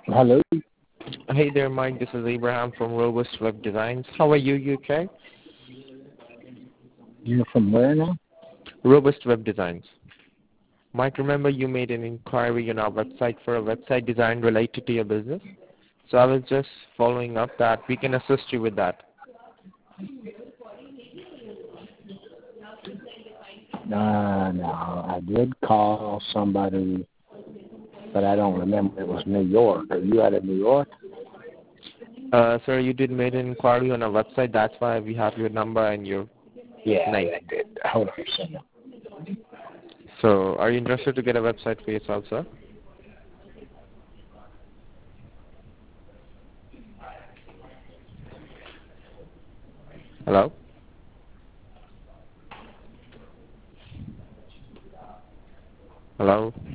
Hello. Hey there, Mike. This is Abraham from Robust Web Designs. How are you, UK? You're from where now? Robust Web Designs. Mike, remember you made an inquiry on our website for a website design related to your business? So I was just following up that we can assist you with that. No, I did call somebody, but I don't remember. It was New York. Are you out of New York? Sir, you did make an inquiry on our website. That's why we have your number and your Yeah, name. I did. Hold on a second. So are you interested to get a website for yourself, sir? Hello? Hello?